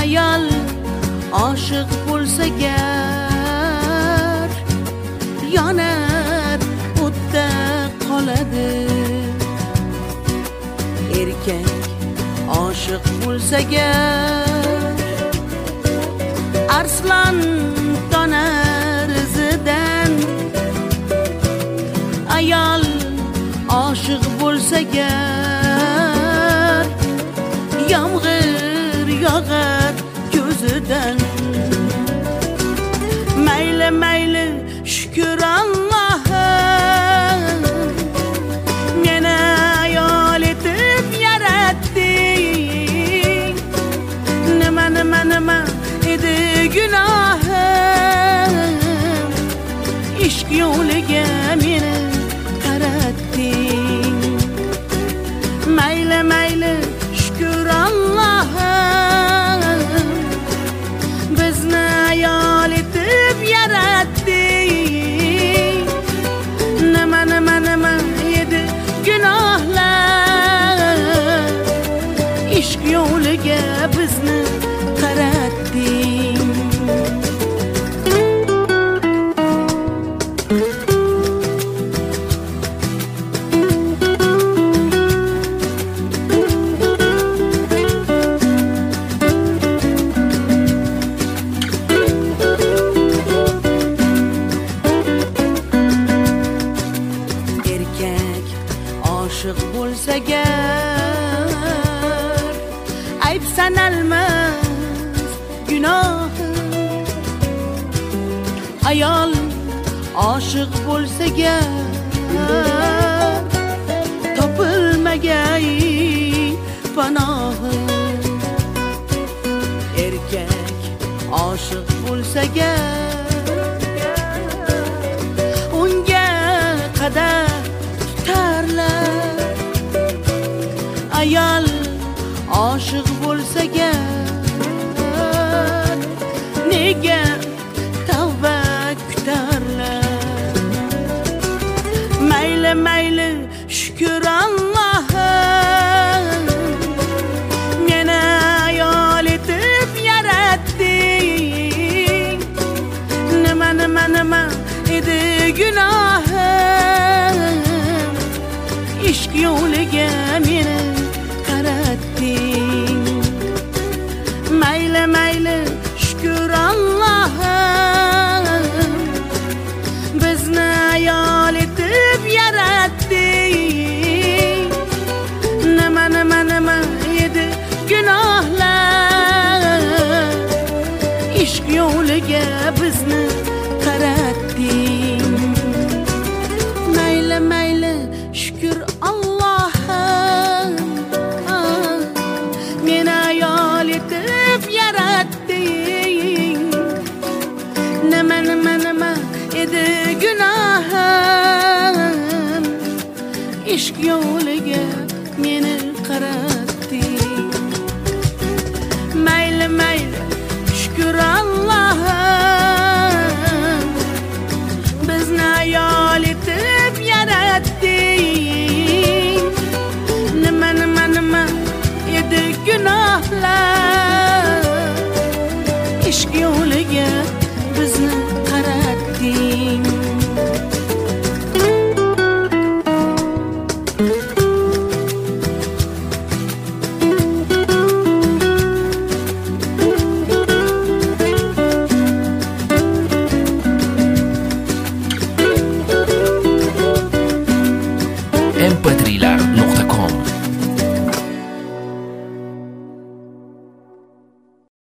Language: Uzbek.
ayol oshiq bo'lsa gar yonar o'tda qoladi. Erkak oshiq bo'lsa gar arslon tonar izidan. Ayol oshiq bo'lsa gar yomg'ir yog'ar ko'zidan. Mayli mayli shukr Allohim, meni ayol etib yaratding. Nima edi gunohim, ishq yo'liga meni qaratding. Mayli mayli shukr Allohim, bizni ayol etib yaratding. Nima edi gunohlar, ishq yo'liga bizni qaratding. Oshiq bo'lsa gar ayb sanalmas gunoh. Ayol oshiq bo'lsa gar topilmagay panoh. Erkak oshiq bo'lsa gar unga qadar ayol oshiq bo'lsa gar nega tavba kutarlar. Mayli mayli shukr Allohim, meni ayol etib yaratding. Nima edi gunohim, ishq yo'liga meni qaratding. Mayli mayli shukr Allohim, bizni ayol etib yaratding. Nima edi gunohlar, ishq yo'liga bizni qaratding. Mayli mayli shukr Allohim, meni ayol etib yaratding. Nima edi gunohim, ishq yo'liga meni qaratding. Mayli mayli